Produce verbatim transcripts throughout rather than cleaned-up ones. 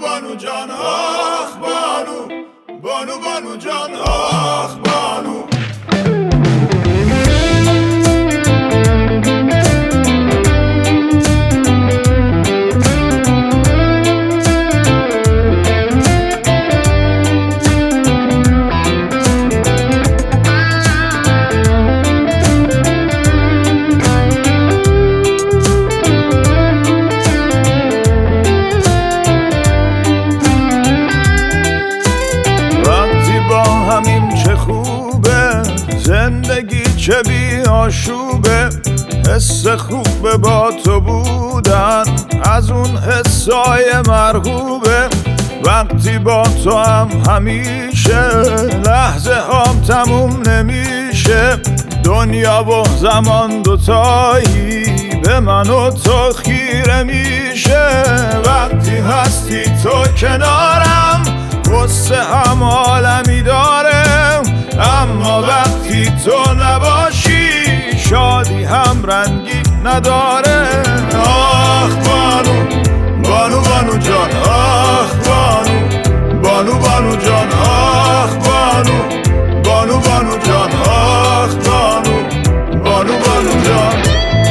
بانو جان آخ بانو، بانو بانو جان آخ بانو. زندگی چه بی آشوبه، حس خوبه با تو بودن از اون حسای مرغوبه. وقتی با تو هم همیشه لحظه هم تموم نمیشه. دنیا و زمان دوتایی به من و تو خیره میشه. وقتی هستی تو کنارم قصه هم عالمی داره، اما وقتی تو نباشی شادی هم رنگی نداره. آخ بانو، بانو بانو جان آخ بانو، بانو بانو جان آخ بانو، بانو بانو جان آخ بانو، بانو بانو جان.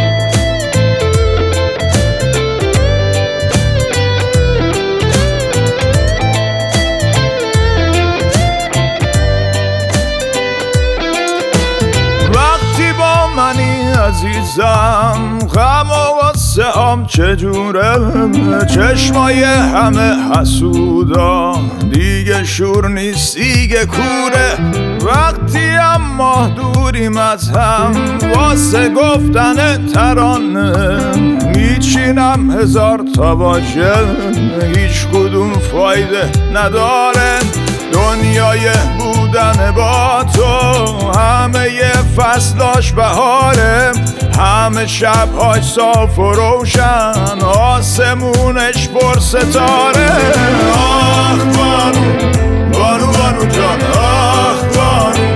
منی عزیزم غم و غصه هم چجوره، چشمای همه حسودا دیگه شور نیست دیگه کوره. وقتی هم ما دوریم از هم واسه گفتن ترانه میچینم هزار تا واژه، هیچ کدوم فایده نداره. دنیای بودن با تو همه ی فصلاش بهاره، همه شبهاش صاف و روشن آسمونش پر ستاره. آخ بانو، بانو بانو جان آخ بانو،